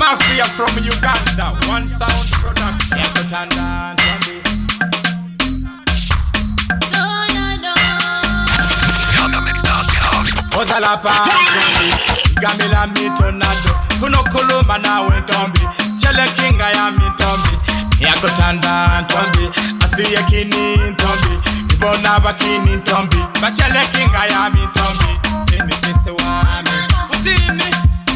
Mafia from Uganda, One Sound Production. Yakutanda Ntombi. Ozala pa Ntombi, Gamila mi tornado. Kuno kuluma nawe Ntombi, Chele kinga ya mi Ntombi. Yakutanda Ntombi, asiye kini Ntombi. Ibona bakini Ntombi, Bachele kinga ya mi Ntombi. Ini sisi wame, Utini.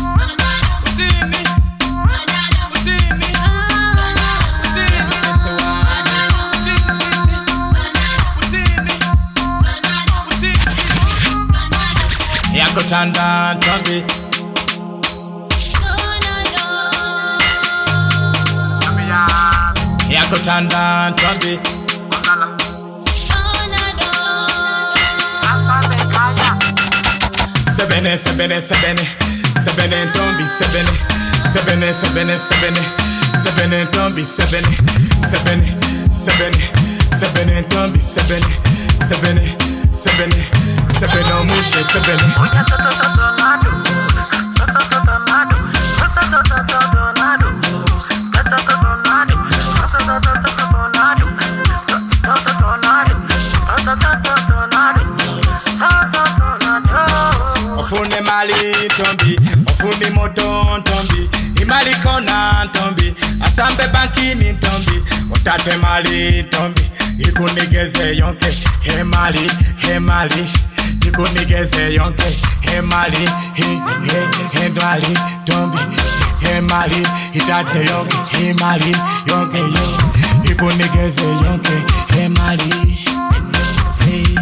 Yakutanda Ntombi. Yakutanda Ntombi. Sebene, sebene, sebene, sebene Ntombi, sebene, sebene, sebene, sebene, sebene Ntombi, sebene, sebene, sebene, sebene Ntombi, sebene, sebene, sebene, sebene omushe, sebene. Ofune mali Ntombi, ofune moto Ntombi, imali kona Ntombi, asambe bankini Ntombi, otate mali Ntombi, ikunigeze yonke, he mali, ikunigeze yonke, he mali, he dwali Ntombi, he mali, itate yonke, he mali, yonke ikunigeze yonke, he mali, he.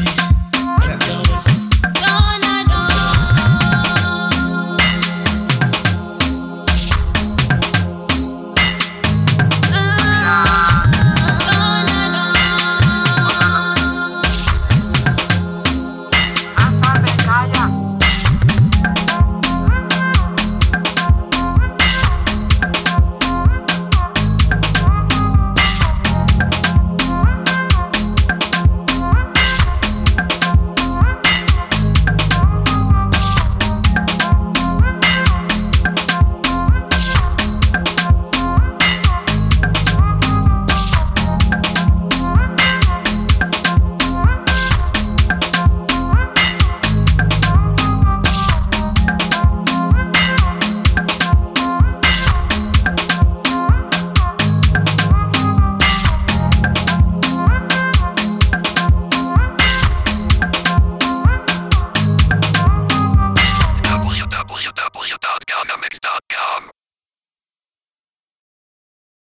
www.gamamix.com